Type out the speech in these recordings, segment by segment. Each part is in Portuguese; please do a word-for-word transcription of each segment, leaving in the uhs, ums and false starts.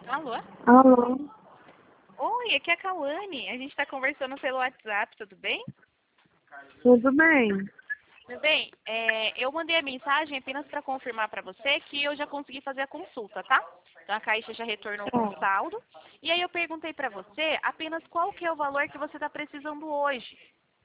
Alô? Alô, Oi, aqui é a Cauane. A gente está conversando pelo WhatsApp, tudo bem? tudo bem? Tudo bem? É, eu mandei a mensagem apenas para confirmar para você que eu já consegui fazer a consulta, tá? Então a Caixa já retornou com o Tá. saldo. E aí eu perguntei para você apenas qual que é o valor que você está precisando hoje.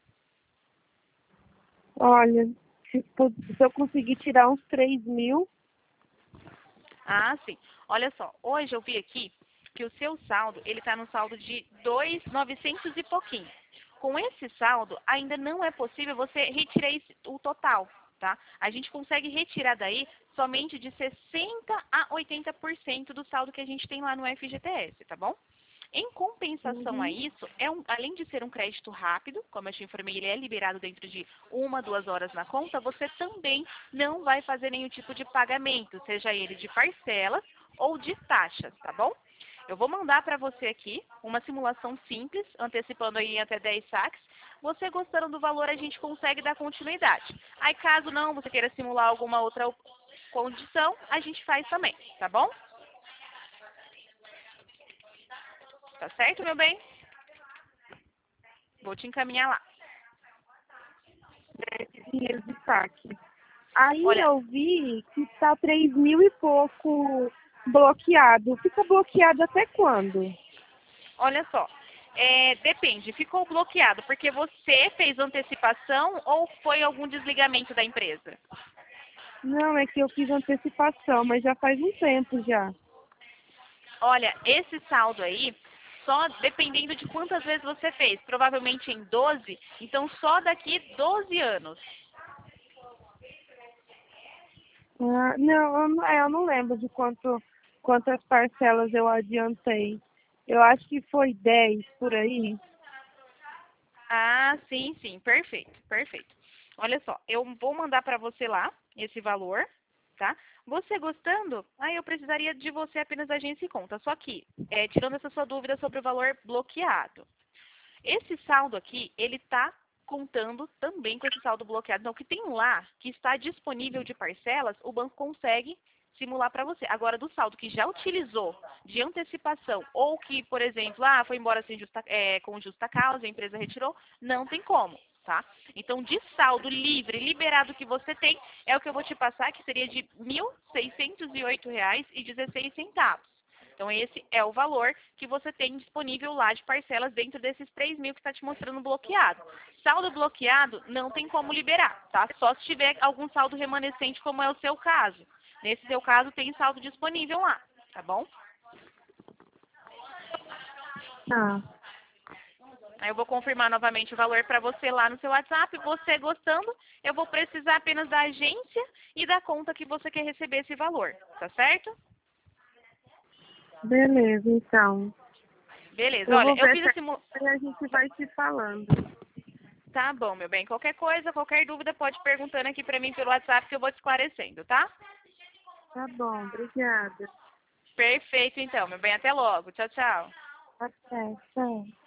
Olha, se, pu- se eu conseguir tirar uns três mil, Ah, sim. Olha só, hoje eu vi aqui que o seu saldo, ele está no saldo de dois mil e novecentos e pouquinho. Com esse saldo, ainda não é possível você retirar esse- o total, tá? A gente consegue retirar daí somente de sessenta a oitenta por cento do saldo que a gente tem lá no F G T S, tá bom? Em compensação a uhum, isso, é um- além de ser um crédito rápido, como eu te informei, ele é liberado dentro de uma, duas horas na conta, você também não vai fazer nenhum tipo de pagamento, seja ele de parcelas ou de taxas, tá bom? Eu vou mandar para você aqui uma simulação simples, antecipando aí em até dez saques. Você gostando do valor, a gente consegue dar continuidade. Aí, caso não, você queira simular alguma outra op- condição, a gente faz também, tá bom? Tá certo, meu bem? Vou te encaminhar lá. dinheiro de saque. Aí Olha, eu vi que está três mil e pouco bloqueado. Fica bloqueado até quando? olha só. É, depende, ficou bloqueado porque você fez antecipação ou foi algum desligamento da empresa? Não, é que eu fiz antecipação, mas já faz um tempo já. Olha, esse saldo aí, só dependendo de quantas vezes você fez, provavelmente em doze, então só daqui doze anos. Ah, não, eu não, é, eu não lembro de quanto, quantas parcelas eu adiantei. Eu acho que foi dez por aí. Ah, sim, sim, perfeito, perfeito. Olha só, eu vou mandar para você lá esse valor, tá? Você gostando, aí eu precisaria de você apenas da agência e conta. Só que, é, tirando essa sua dúvida sobre o valor bloqueado. Esse saldo aqui, ele está contando também com esse saldo bloqueado. Então, o que tem lá, que está disponível de parcelas, o banco consegue simular para você. Agora, do saldo que já utilizou de antecipação, ou que, por exemplo, ah, foi embora sem justa, é, com justa causa, a empresa retirou, não tem como, tá? Então, de saldo livre, liberado que você tem, é o que eu vou te passar, que seria de mil seiscentos e oito reais e dezesseis centavos. Então, esse é o valor que você tem disponível lá de parcelas dentro desses três mil que está te mostrando bloqueado. Saldo bloqueado não tem como liberar, tá? Só se tiver algum saldo remanescente, como é o seu caso. Nesse seu caso, tem saldo disponível lá, tá bom? Ah, Aí eu vou confirmar novamente o valor para você lá no seu WhatsApp. Você gostando, eu vou precisar apenas da agência e da conta que você quer receber esse valor, tá certo? beleza, então. Beleza, Eu olha, vou eu ver fiz esse... mo- se a gente vai se falando. Tá bom, meu bem. Qualquer coisa, qualquer dúvida, pode ir perguntando aqui pra mim pelo WhatsApp que eu vou te esclarecendo, tá? Tá bom, obrigada. Perfeito, então, meu bem. Até logo. Tchau, tchau. Até, tchau.